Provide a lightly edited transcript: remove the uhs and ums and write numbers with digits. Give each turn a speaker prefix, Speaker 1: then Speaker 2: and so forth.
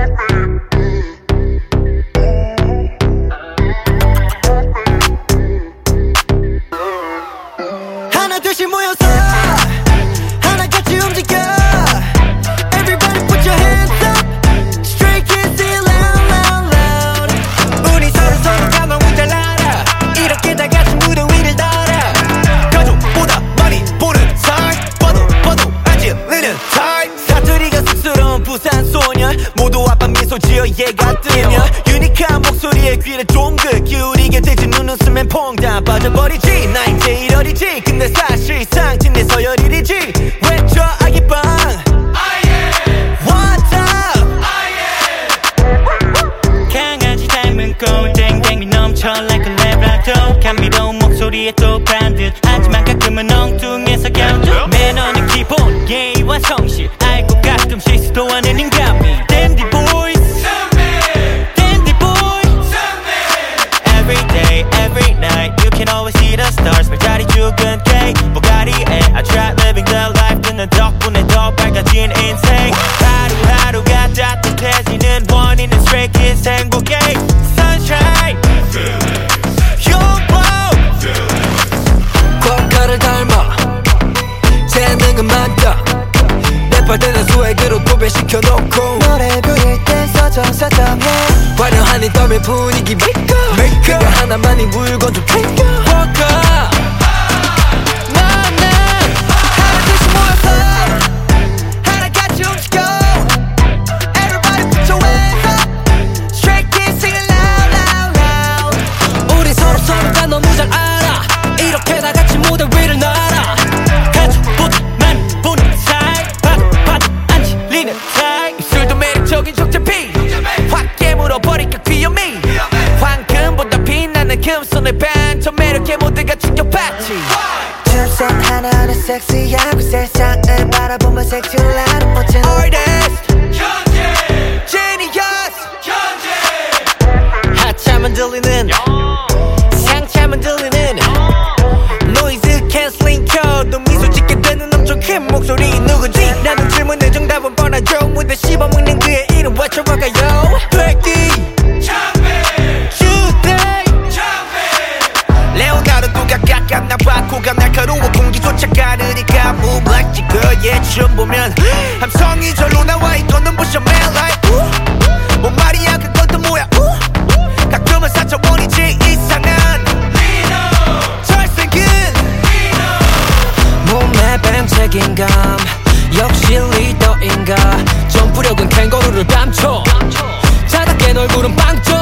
Speaker 1: 하나 둘씩 모여서 하나같이 움직여. Everybody put your hands up. Straight kids say it loud, loud, loud. 우리 서로 가만히 잘 알아. 이렇게 다 같이 무대 위를 달아. 가족보다 많이 보는 사이. 봐도 안 질리는 타입. 사투리가 쑥스러운 부산 소녀. 모두 아빠 미소 지어 얘가 뜨며. 유니크한 목소리에 귀를 쫑긋 기울이게 되지. 눈웃음엔 퐁당 빠져버리지. 나 이제 이러리지. 근데 사실상 진내 서열이지. 외쳐 아기빵 What's up?
Speaker 2: 강아지 닮은 꼴땡땡이 넘쳐 like a labrador. 감미로운 목소리에 똑한 듯 하지만 가끔은 엉뚱해서 갸우뚱. 매너는 기본 예의와 성실 알고 가끔씩 시도하는 인간미. Dandy boys Dandy boys Every day every night you can always see the stars. 별자리 죽은 케이크 보가리에 I try living the life. 듣는 덕분에 더 밝아진 인생. 하루하루가 따뜻해지는 원인은 stray kids 행복해. Sunshine
Speaker 1: 쿼카를 닮아 재능은 많다. 랩할때는 수액으로 도배시켜놓고 노래 부를 땐 서정서정해. 화려한 이 땀의 분위기 make 그거 하나만이 물건 좀 take 쿼카. 나는 하나둘씩 모여서 하나같이 움직여. Everybody put your hands up. Straight kids sing it loud, loud, loud. 우리 서로가 너무 잘 알아. 이렇게 다 같이 무대 위를 날아.
Speaker 2: 가족보다 많이 보는 사이. 봐도 안 질리는 타입.
Speaker 1: 입술도 매력적인 적재피. 확 깨물어버릴까 귀요미. 황금보다 빛나는 금손을 반쳐 매력에 모두가 충격받지. 춤선 하나하나 섹시하고 세상을 바라보면 색칠하는 멋진 artist Genius 하차만 들리는 상차만 들리는 노이즈 캔슬링 켜도 미소 짓게 되는 엄청 큰 목소리 누구지? 라는 질문에 정답은 뻔하죠. 무대 씹어먹는 그의 이름 외쳐볼까요? 백기 레오나르도가 깎았나봐. 코가 날카로워 공기조차 가르니까 Move like the girl yeah 춤 보면 함성이 절로 나와. 이거는 부셔 man like 뭔 말이야 그건 또 뭐야 가끔은 4차원이지 이상한 잘생긴 몸에 밴 책임감 역시 리더인가. 점프력은 캥거루를 감춰 자다 깬 얼굴은 빵점.